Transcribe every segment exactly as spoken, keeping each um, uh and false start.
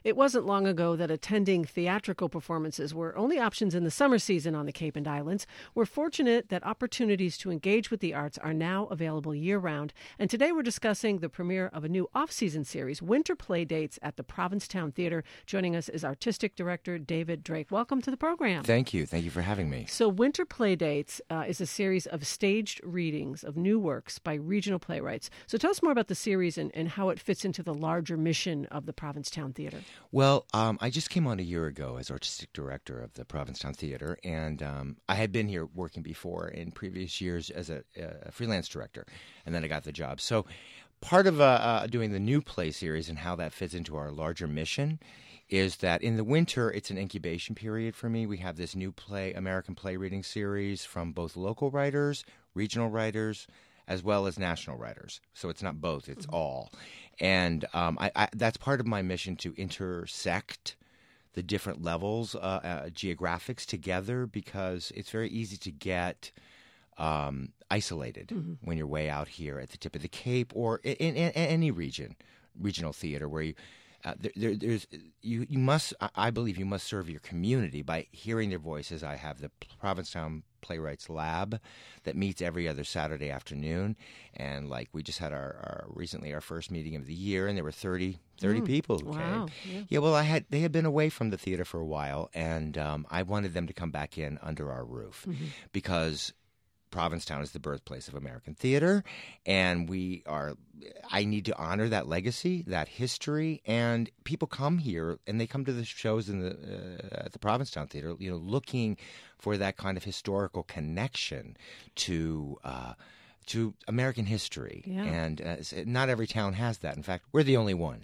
It wasn't long ago that attending theatrical performances were only options in the summer season on the Cape and Islands. We're fortunate that opportunities to engage with the arts are now available year-round. And today we're discussing the premiere of a new off-season series, Winter Play Dates at the Provincetown Theater. Joining us is Artistic Director David Drake. Welcome to the program. Thank you. Thank you for having me. So Winter Play Dates uh, is a series of staged readings of new works by regional playwrights. So tell us more about the series and, and how it fits into the larger mission of the Provincetown Theater. Well, um, I just came on a year ago as artistic director of the Provincetown Theater, and um, I had been here working before in previous years as a, a freelance director, and then I got the job. So part of uh, uh, doing the new play series and how that fits into our larger mission is that in the winter, it's an incubation period for me. We have this new play, American play reading series from both local writers, regional writers, as well as national writers. So it's not both, it's mm-hmm. all. And um, I, I, that's part of my mission, to intersect the different levels, uh, uh, geographics together, because it's very easy to get um, isolated mm-hmm. when you're way out here at the tip of the Cape or in, in, in any region, regional theater where you Uh, there, there, there's you. You must. I believe you must serve your community by hearing their voices. I have the Provincetown Playwrights Lab that meets every other Saturday afternoon, and like we just had our, our recently our first meeting of the year, and there were thirty, thirty mm, people who wow, came. yeah. yeah, well, I had they had been away from the theater for a while, and um, I wanted them to come back in under our roof mm-hmm. because Provincetown is the birthplace of American theater, and we are. I need to honor that legacy, that history, and people come here and they come to the shows in the uh, at the Provincetown Theater, you know, looking for that kind of historical connection to uh, to American history, yeah. and uh, not every town has that. In fact, we're the only one.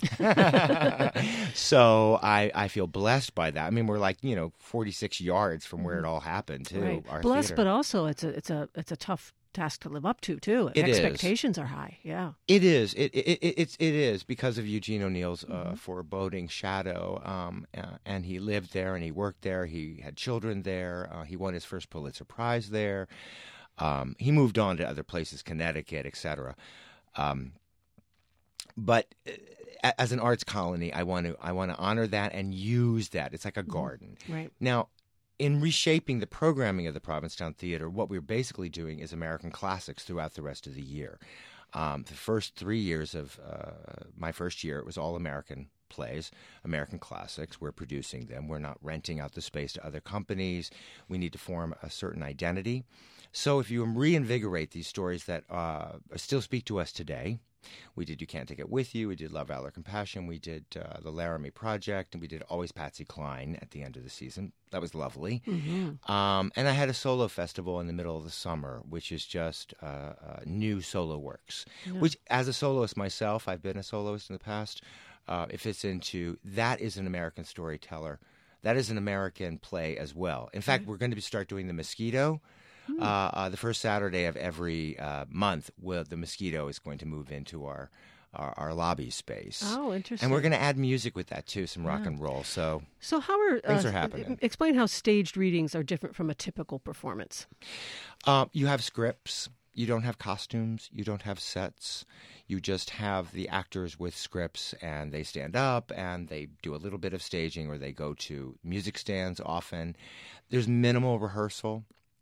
So I, I feel blessed by that. I mean, we're like, you know, forty-six yards from where it all happened, too. Right. Our Blessed, theater. but also it's a it's a it's a tough task to live up to too. It Expectations is. are high. Yeah, it is. It it, it it's it is because of Eugene O'Neill's uh, mm-hmm. foreboding shadow. Um, uh, and he lived there and he worked there. He had children there. Uh, he won his first Pulitzer Prize there. Um, he moved on to other places, Connecticut, et cetera. Um, but uh, as an arts colony, I want to I want to honor that and use that. It's like a garden. Mm-hmm. Right. Now, in reshaping the programming of the Provincetown Theater, what we're basically doing is American classics throughout the rest of the year. Um, the first three years of uh, my first year, it was all American plays, American classics. We're producing them. We're not renting out the space to other companies. We need to form a certain identity. So if you reinvigorate these stories that uh, still speak to us today, we did You Can't Take It With You, we did Love, Valor, Compassion, we did uh, The Laramie Project, and we did Always Patsy Cline at the end of the season. That was lovely. Mm-hmm. Um, and I had a solo festival in the middle of the summer, which is just uh, uh, new solo works, yeah. which as a soloist myself, I've been a soloist in the past, uh, it fits into, that is an American storyteller. That is an American play as well. In fact, mm-hmm. we're going to start doing The Mosquito. Uh, uh, the first Saturday of every uh, month, will, the Mosquito is going to move into our, our, our lobby space. Oh, interesting. And we're going to add music with that, too, some rock yeah. and roll. So, so how are, things uh, are happening. Explain how staged readings are different from a typical performance. Uh, you have scripts. You don't have costumes. You don't have sets. You just have the actors with scripts, and they stand up, and they do a little bit of staging, or they go to music stands often. There's minimal rehearsal.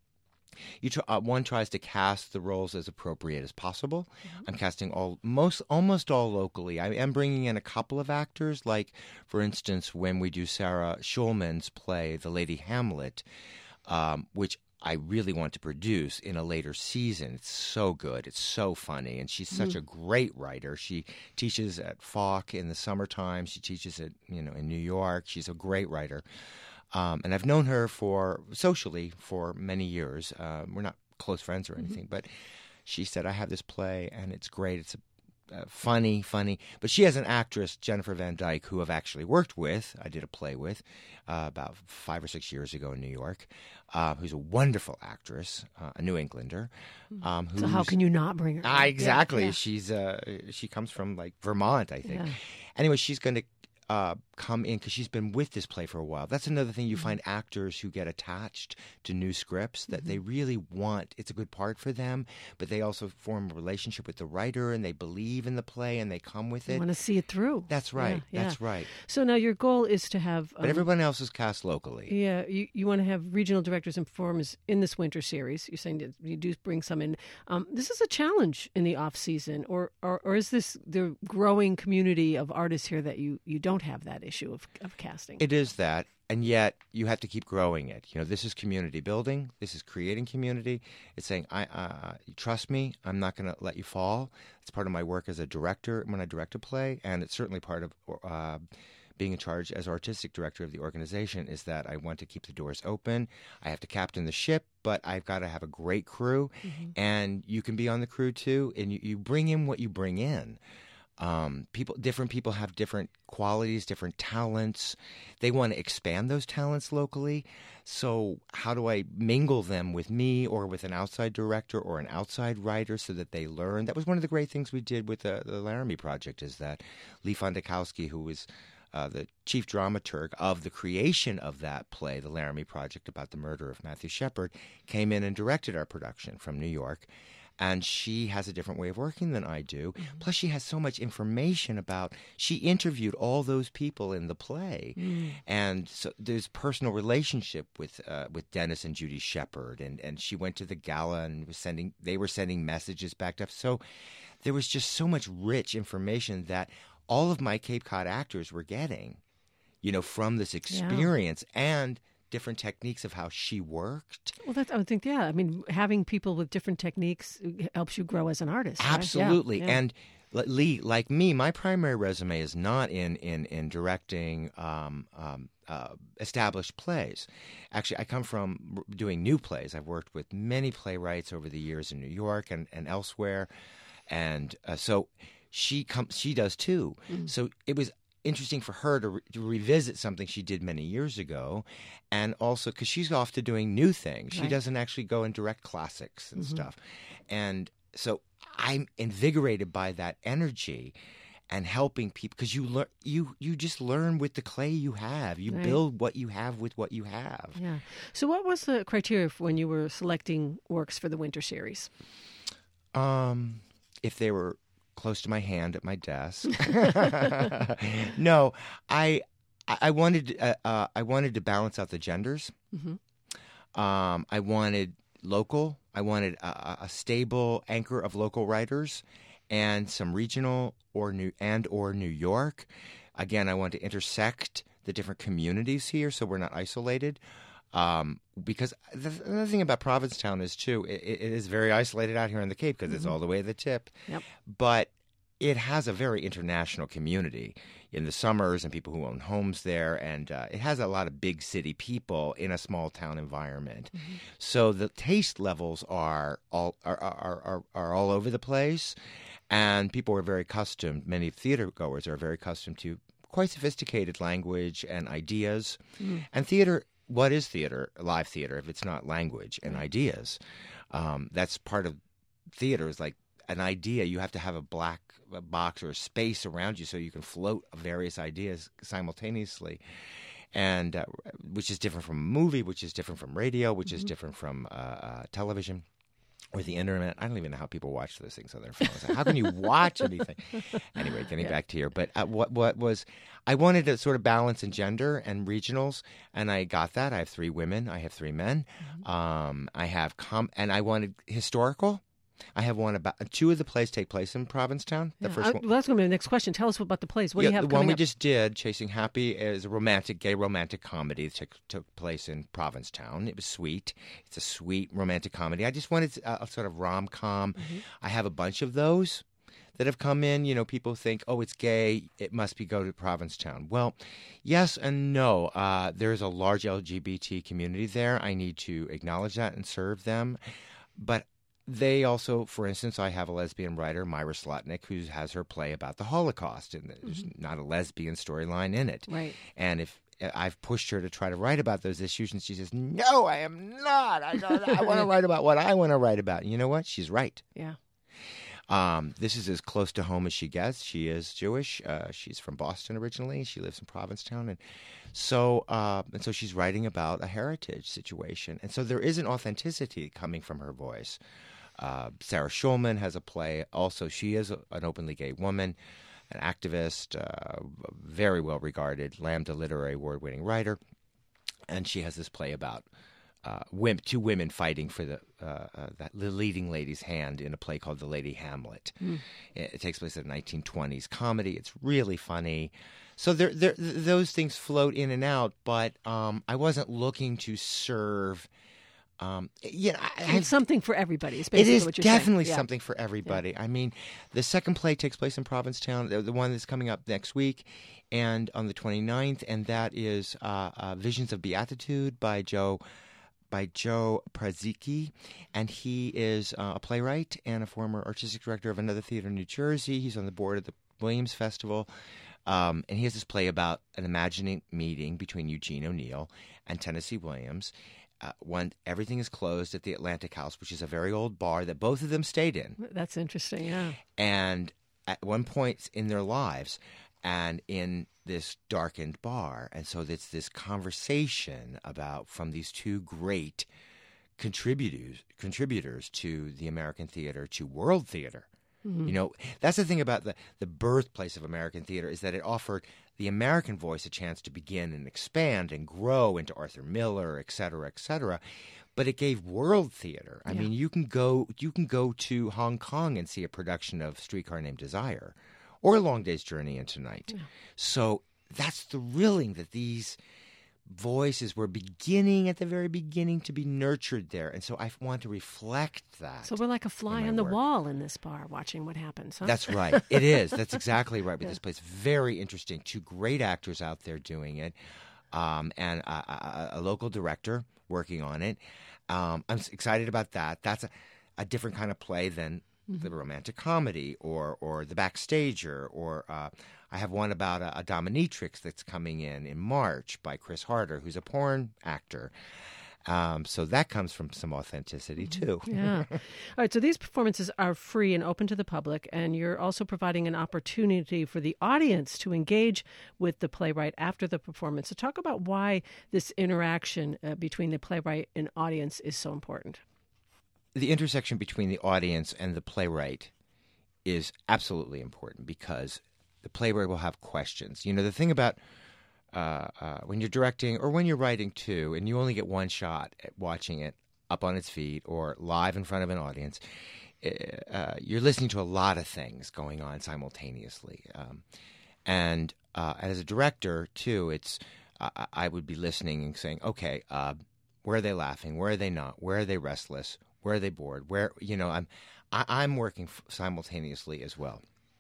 You try, uh, one tries to cast the roles as appropriate as possible. Mm-hmm. I'm casting all most almost all locally. I am bringing in a couple of actors, like, for instance, when we do Sarah Schulman's play, The Lady Hamlet, um, which I really want to produce in a later season. It's so good. It's so funny. And she's such mm. a great writer. She teaches at Falk in the summertime. She teaches at, you know, in New York. She's a great writer. Um, and I've known her for socially for many years. Um, we're not close friends or anything, mm-hmm. but she said, I have this play and it's great. It's uh, funny, funny. But she has an actress, Jennifer Van Dyke, who I've actually worked with. I did a play with uh, about five or six years ago in New York, uh, who's a wonderful actress, uh, a New Englander. Um, so how can you not bring her? Ah, exactly. Yeah, yeah. She's uh, she comes from like Vermont, I think. Yeah. Anyway, she's going to Uh, come in because she's been with this play for a while. That's another thing. You mm-hmm. find actors who get attached to new scripts that mm-hmm. they really want. It's a good part for them, but they also form a relationship with the writer and they believe in the play and they come with it. They want to see it through. That's right. Yeah, That's yeah. right. So now your goal is to have... Um, but everyone else is cast locally. Yeah. You, you want to have regional directors and performers in this winter series. You're saying that you do bring some in. Um, this is a challenge in the off season, or, or, or is this the growing community of artists here that you, you don't have that issue of, of casting? It is that, and yet you have to keep growing it. You know, this is community building. This is creating community. It's saying, "I uh, trust me. I'm not going to let you fall." It's part of my work as a director when I direct a play, and it's certainly part of uh, being in charge as artistic director of the organization. Is that I want to keep the doors open. I have to captain the ship, but I've got to have a great crew, mm-hmm. and you can be on the crew too, and you, you bring in what you bring in. Um, people, different people have different qualities, different talents. They want to expand those talents locally. So how do I mingle them with me or with an outside director or an outside writer so that they learn? That was one of the great things we did with the, the Laramie Project, is that Lee Fondakowski, who was uh, the chief dramaturg of the creation of that play, the Laramie Project, about the murder of Matthew Shepard, came in and directed our production from New York. And she has a different way of working than I do. Mm-hmm. Plus, she has so much information about... She interviewed all those people in the play. Mm. And so there's personal relationship with uh, with Dennis and Judy Shepard. And, and she went to the gala and was sending... They were sending messages back up. So there was just so much rich information that all of my Cape Cod actors were getting, you know, from this experience. Yeah. And... different techniques of how she worked. Well, that's, I would think, yeah. I mean, having people with different techniques helps you grow as an artist. Absolutely. Right? Yeah, yeah. And Lee, like me, my primary resume is not in, in, in directing um, um, uh, established plays. Actually, I come from doing new plays. I've worked with many playwrights over the years in New York and, and elsewhere. And uh, so she comes, she does too. Mm. So it was interesting for her to, re- to revisit something she did many years ago, and also because she's off to doing new things. Right. She doesn't actually go and direct classics and mm-hmm. stuff. And so I'm invigorated by that energy and helping people, because you learn, you you just learn with the clay you have. You right. build what you have with what you have. Yeah. So what was the criteria for when you were selecting works for the winter series? Um, if they were close to my hand at my desk. No, I I wanted uh, uh, I wanted to balance out the genders. Mm-hmm. Um, I wanted local. I wanted a, a stable anchor of local writers, and some regional or new and or New York. Again, I want to intersect the different communities here, so we're not isolated. Um, because the, another thing about Provincetown is, too, it, it is very isolated out here on the Cape because mm-hmm. it's all the way to the tip. Yep. But it has a very international community in the summers and people who own homes there. And uh, it has a lot of big city people in a small town environment. Mm-hmm. So the taste levels are all, are, are, are, are all over the place. And people are very accustomed, many theater goers are very accustomed to quite sophisticated language and ideas. Mm-hmm. And theater... What is theater, live theater, if it's not language and ideas? Um, that's part of theater, is like an idea. You have to have a black box or a space around you so you can float various ideas simultaneously, and uh, which is different from a movie, which is different from radio, which mm-hmm. is different from uh, uh, television. Or the internet. I don't even know how people watch those things on their phones. How can you watch anything? Anyway, getting yeah. back to here. But uh, what what was, I wanted to sort of balance in gender and regionals, and I got that. I have three women. I have three men. Mm-hmm. Um, I have, com- and I wanted historical. I have one about, two of the plays take place in Provincetown. The yeah. first I, one. Well, that's going to be the next question. Tell us about the plays. What yeah, do you have the coming one we up? just did, Chasing Happy, is a romantic, gay romantic comedy that took, took place in Provincetown. It was sweet. It's a sweet romantic comedy. I just wanted a, a sort of rom-com. Mm-hmm. I have a bunch of those that have come in. You know, people think, oh, it's gay, it must be go to Provincetown. Well, yes and no. Uh, there's a large L G B T community there. I need to acknowledge that and serve them. But they also, for instance, I have a lesbian writer, Myra Slotnick, who has her play about the Holocaust, and there's mm-hmm. not a lesbian storyline in it. Right. And if I've pushed her to try to write about those issues, and she says, "No, I am not. I, I want to write about what I want to write about." And you know what? She's right. Yeah. Um, this is as close to home as she gets. She is Jewish. Uh, she's from Boston originally. She lives in Provincetown, and so uh, and so she's writing about a heritage situation. And so there is an authenticity coming from her voice. Uh, Sarah Schulman has a play. Also, she is a, an openly gay woman, an activist, uh, very well regarded, Lambda Literary Award-winning writer, and she has this play about Uh, women, two women fighting for the uh, uh, that the leading lady's hand in a play called The Lady Hamlet. Mm. It, it takes place in a nineteen twenties comedy. It's really funny. So there, there, th- those things float in and out, but um, I wasn't looking to serve. Um, you know, I, it's something for everybody. It's it basically is what you're definitely saying. Yeah. something for everybody. Yeah. I mean, the second play takes place in Provincetown, the, the one that's coming up next week, and on the twenty-ninth, and that is uh, uh, Visions of Beatitude by Joe. by Joe Prazicki, and he is uh, a playwright and a former artistic director of another theater in New Jersey. He's on the board of the Williams Festival, um, and he has this play about an imagining meeting between Eugene O'Neill and Tennessee Williams. Uh, when everything is closed at the Atlantic House, which is a very old bar that both of them stayed in. That's interesting, yeah. And at one point in their lives, and in this darkened bar. And so it's this conversation about from these two great contributors contributors to the American theater, to world theater. Mm-hmm. You know, that's the thing about the, the birthplace of American theater, is that it offered the American voice a chance to begin and expand and grow into Arthur Miller, et cetera, et cetera. But it gave world theater. I yeah. mean, you can go you can go to Hong Kong and see a production of Streetcar Named Desire, or A Long Day's Journey into Night. Yeah. So that's thrilling that these voices were beginning at the very beginning to be nurtured there. And so I want to reflect that. So we're like a fly on the work. wall in this bar watching what happens, huh? That's right. It is. That's exactly right with yeah. this place. Very interesting. Two great actors out there doing it, um, and a, a, a local director working on it. Um, I'm excited about that. That's a, a different kind of play than mm-hmm. the romantic comedy or or the Backstager, or uh, I have one about a, a dominatrix that's coming in in March by Chris Harder, who's a porn actor. Um, so that comes from some authenticity too. Yeah. All right. So these performances are free and open to the public, and you're also providing an opportunity for the audience to engage with the playwright after the performance. So talk about why this interaction uh, between the playwright and audience is so important. The intersection between the audience and the playwright is absolutely important, because the playwright will have questions. You know, the thing about uh, uh, when you're directing or when you're writing too, and you only get one shot at watching it up on its feet or live in front of an audience, uh, you're listening to a lot of things going on simultaneously. Um, and uh, as a director too, it's uh, I would be listening and saying, okay, uh, where are they laughing? Where are they not? Where are they restless? Where are they bored? Where, you know, I'm I, I'm working f- simultaneously as well.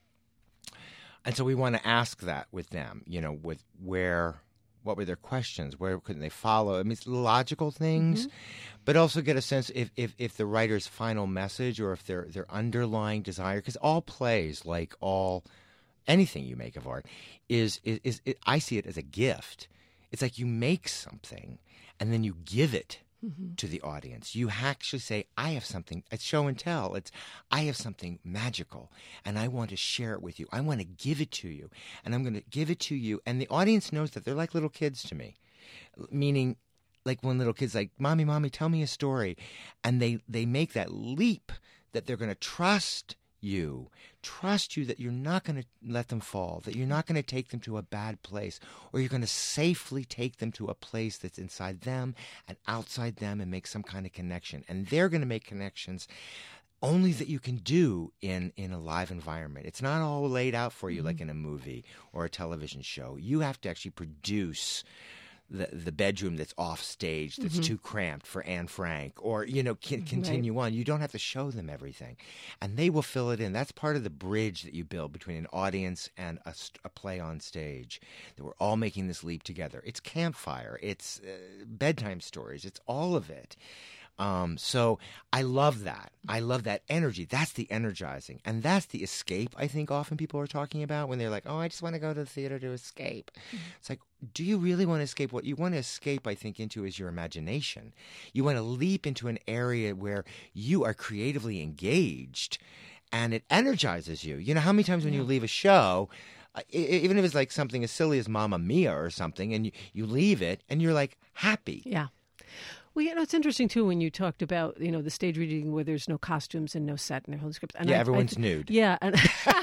And so we want to ask that with them, you know, with where, what were their questions? Where couldn't they follow? I mean, it's logical things, mm-hmm. but also get a sense if, if, if the writer's final message or if their, their underlying desire, because all plays, like all, anything you make of art, is, is, is it, I see it as a gift. It's like you make something and then you give it mm-hmm. to the audience. You actually say, I have something, it's show and tell. It's, I have something magical and I want to share it with you. I want to give it to you, and I'm going to give it to you. And the audience knows that they're like little kids to me, meaning like when little kids like, mommy, mommy, tell me a story. And they, they make that leap that they're going to trust you, trust you that you're not going to let them fall, that you're not going to take them to a bad place, or you're going to safely take them to a place that's inside them and outside them and make some kind of connection. And they're going to make connections only that you can do in, in a live environment. It's not all laid out for you mm-hmm. like in a movie or a television show. You have to actually produce the the bedroom that's off stage, that's mm-hmm. too cramped for Anne Frank, or, you know, can continue right. on. You don't have to show them everything. And they will fill it in. That's part of the bridge that you build between an audience and a, a play on stage, that we're all making this leap together. It's campfire. It's uh, bedtime stories. It's all of it. Um, so I love that. I love that energy. That's the energizing. And that's the escape, I think often people are talking about when they're like, oh, I just want to go to the theater to escape. Mm-hmm. It's like, do you really want to escape? What you want to escape, I think, into is your imagination. You want to leap into an area where you are creatively engaged and it energizes you. You know, how many times when Yeah. you leave a show, uh, e- even if it's like something as silly as Mamma Mia or something, and you, you leave it and you're like happy. Yeah. Well, you know, it's interesting, too, when you talked about, you know, the stage reading where there's no costumes and no set and their whole scripts. And Yeah, I- everyone's I, nude. Yeah. And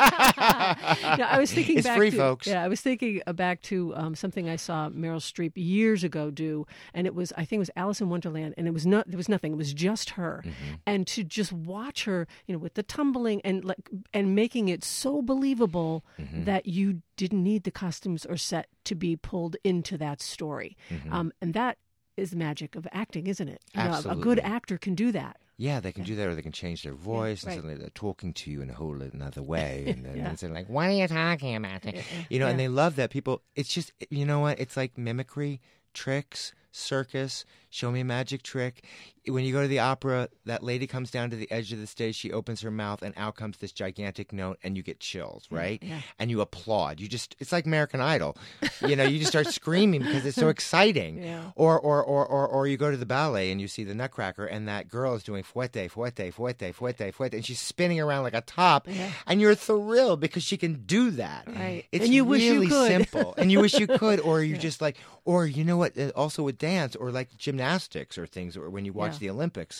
yeah, I was thinking It's back free, to, folks. Yeah, I was thinking uh, back to um, something I saw Meryl Streep years ago do, and it was, I think it was Alice in Wonderland, and it was not, there was nothing. It was just her. Mm-hmm. And to just watch her, you know, with the tumbling and like, and making it so believable Mm-hmm. that you didn't need the costumes or set to be pulled into that story. Mm-hmm. Um, and that is the magic of acting, isn't it? You know, a- a Absolutely. good actor can do that. Yeah, they can do that, or they can change their voice, right. and suddenly they're talking to you in a whole another way, and then Yeah. it's like, "What are you talking about?" You know, and Yeah. they love that. People, it's just, you know what? It's like mimicry, tricks, circus. Show me a magic trick. When you go to the opera, that lady comes down to the edge of the stage. She opens her mouth, and out comes this gigantic note, and you get chills, right? yeah. And you applaud. You just, it's like American Idol. You know, you just start screaming because it's so exciting. Yeah. Or, or, or, or, or you go to the ballet and you see the Nutcracker, and that girl is doing fouette, fouette, fouette, fouette, fouette, and she's spinning around like a top, Yeah. and you're thrilled because she can do that. Right. It's And you wish you really could. simple, and you wish you could, or you just like, or you know what? uh, Also with dance, or like gymnastics, or things, or when you watch Yeah. the Olympics,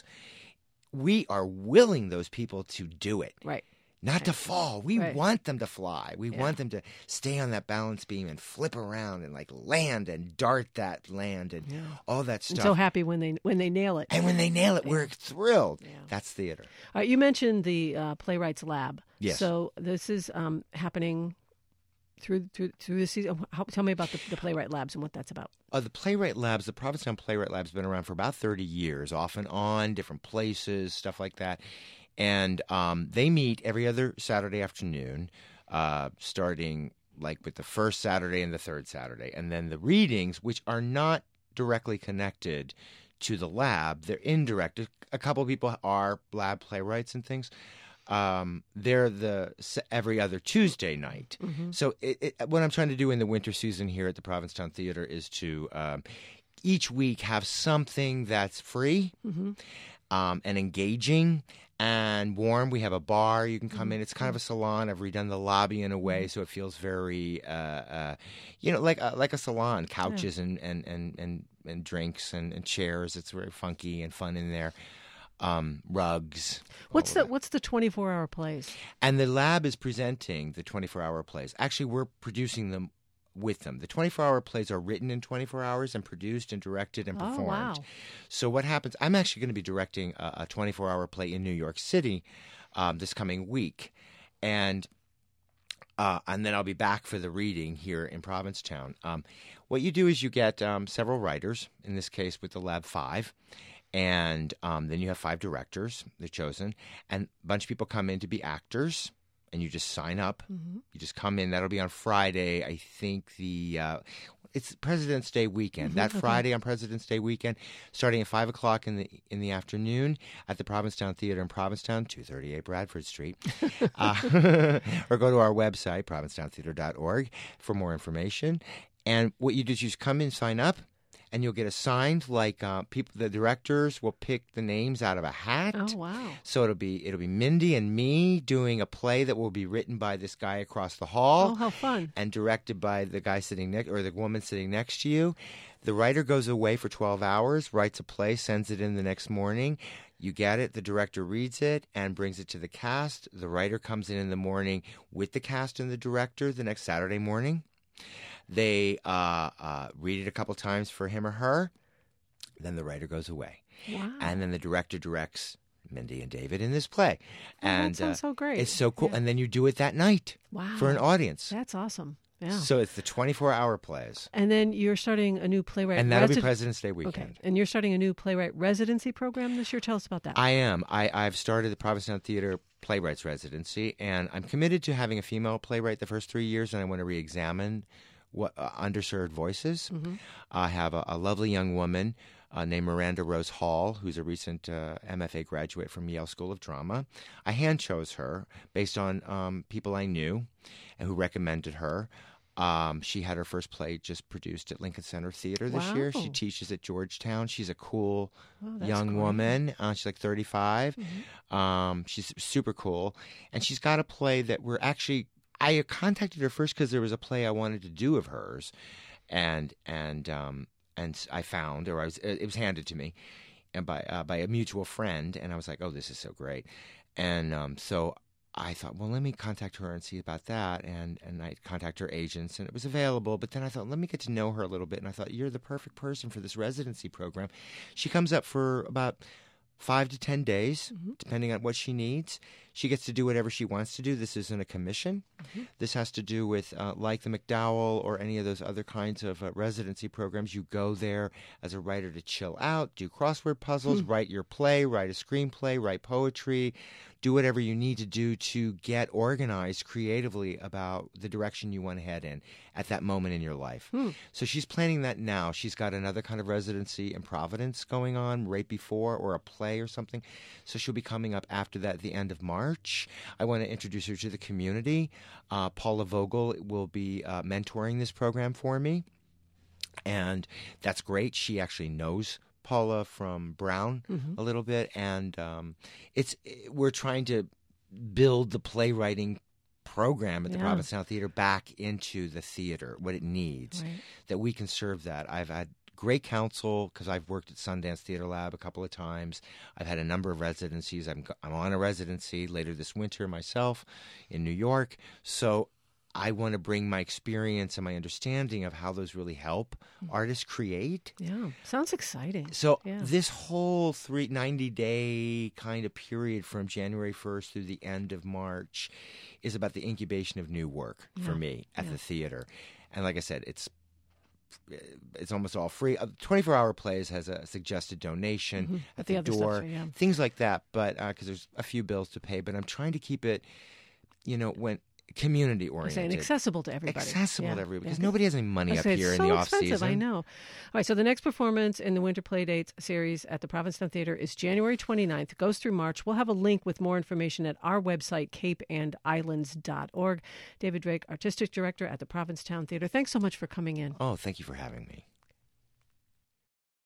we are willing those people to do it. Right. Not to fall. We Right. want them to fly. We Yeah. want them to stay on that balance beam and flip around and like land and dart that land and all that I'm stuff. so happy when they when they nail it. And when they nail it, we're thrilled. Yeah. That's theater. All right, you mentioned the uh, Playwrights Lab. Yes. So this is um, happening through through through the season. How, tell me about the, the Playwright Labs and what that's about. Uh, the Playwright Labs, the Provincetown Playwright Labs, has been around for about thirty years, off and on, different places, stuff like that. And um, they meet every other Saturday afternoon, uh, starting like with the first Saturday and the third Saturday. And then the readings, which are not directly connected to the lab, they're indirect. A couple of people are lab playwrights and things. Um, they're the s- every other Tuesday night. So it, it, what I'm trying to do in the winter season here at the Provincetown Theater is to um, each week have something that's free um, and engaging and warm. We have a bar you can come in. It's kind of a salon. I've redone the lobby in a way so it feels very, uh, uh, you know, like a, like a salon. Couches and, and, and, and, and drinks and, and chairs. It's very funky and fun in there. Um, rugs. What's all the of that. what's the twenty-four hour plays? And the lab is presenting the twenty-four hour plays. Actually, we're producing them with them. The twenty-four hour plays are written in twenty-four hours and produced and directed and Oh, performed. wow. So what happens, I'm actually going to be directing a, a twenty-four hour play in New York City um, this coming week. And uh, and then I'll be back for the reading here in Provincetown. Um, what you do is you get um, several writers, in this case with the Lab five, and um, then you have five directors, they're chosen, and a bunch of people come in to be actors, and you just sign up. Mm-hmm. You just come in. That'll be on Friday, I think the... Uh, it's President's Day weekend. Mhm, That okay. Friday on President's Day weekend, starting at five o'clock in the in the afternoon at the Provincetown Theater in Provincetown, two thirty-eight Bradford Street. uh, or go to our website, provincetown theater dot org, for more information. And what you do is you just come in, sign up, and you'll get assigned, like uh, people. The directors will pick the names out of a hat. Oh wow. So it'll be it'll be Mindy and me doing a play that will be written by this guy across the hall Oh, how fun. and directed by the guy sitting next or the woman sitting next to you. The writer goes away for twelve hours, writes a play, sends it in the next morning. You get it, the director reads it and brings it to the cast. The writer comes in in the morning with the cast and the director the next Saturday morning. They uh, uh, read it a couple times for him or her. Then the writer goes away. Wow. And then the director directs Mindy and David in this play. Oh, that and sounds uh, so great. It's so cool. Yeah. And then you do it that night Wow. for an audience. That's awesome. Yeah. So it's the twenty-four hour plays. And then you're starting a new playwright. And that'll be resi- President's Day Okay. weekend. And you're starting a new playwright residency program this year. Tell us about that. I am. I, I've started the Provincetown Theater Playwrights Residency, and I'm committed to having a female playwright the first three years, and I want to re-examine what uh, underserved voices. Mm-hmm. I have a, a lovely young woman uh, named Miranda Rose Hall, who's a recent uh, M F A graduate from Yale School of Drama. I hand chose her based on um, people I knew and who recommended her. Um, she had her first play just produced at Lincoln Center Theater this Wow. year. She teaches at Georgetown. She's a cool Oh, that's young great. woman. Uh, she's like thirty-five. Mhm. Um, she's super cool. And she's got a play that we're actually, I contacted her first because there was a play I wanted to do of hers. And, and, um, and I found, or I was, it was handed to me and by, uh, by a mutual friend. And I was like, oh, this is so great. And um, so I thought, well, let me contact her and see about that. And, and I contact her agents, and it was available. But then I thought, let me get to know her a little bit. And I thought, you're the perfect person for this residency program. She comes up for about five to ten days, Mhm. depending on what she needs. She gets to do whatever she wants to do. This isn't a commission. Mhm. This has to do with, uh, like the MacDowell or any of those other kinds of uh, residency programs. You go there as a writer to chill out, do crossword puzzles, Hmm. write your play, write a screenplay, write poetry, do whatever you need to do to get organized creatively about the direction you want to head in at that moment in your life. Hmm. So she's planning that now. She's got another kind of residency in Providence going on right before, or a play or something. So she'll be coming up after that at the end of March. I want to introduce her to the community. Uh, Paula Vogel will be uh, mentoring this program for me. And that's great. She actually knows Paula from Brown Mhm. a little bit, and um, it's we're trying to build the playwriting program at the Yeah. Provincetown Theater back into the theater, what it needs, Right. that we can serve that. I've had great counsel because I've worked at Sundance Theater Lab a couple of times. I've had a number of residencies. I'm I'm on a residency later this winter myself in New York, so I want to bring my experience and my understanding of how those really help artists create. Yeah. Sounds exciting. So Yeah. this whole three ninety day kind of period from January first through the end of March is about the incubation of new work for Yeah. me at Yeah. the theater. And like I said, it's it's almost all free. Uh, twenty-four hour plays has a suggested donation Mhm. at But the, the other stuff, door, so, yeah. things like that. But because there's a few bills to pay, but I'm trying to keep it, you know, when community You're saying oriented. accessible to everybody. Accessible Yeah. to everybody, Yeah. because nobody has any money I up say here it's in so the off expensive, season. I know. All right, so the next performance in the Winter Playdates series at the Provincetown Theater is January twenty-ninth. It goes through March. We'll have a link with more information at our website, cape and islands dot org. David Drake, Artistic Director at the Provincetown Theater. Thanks so much for coming in. Oh, thank you for having me.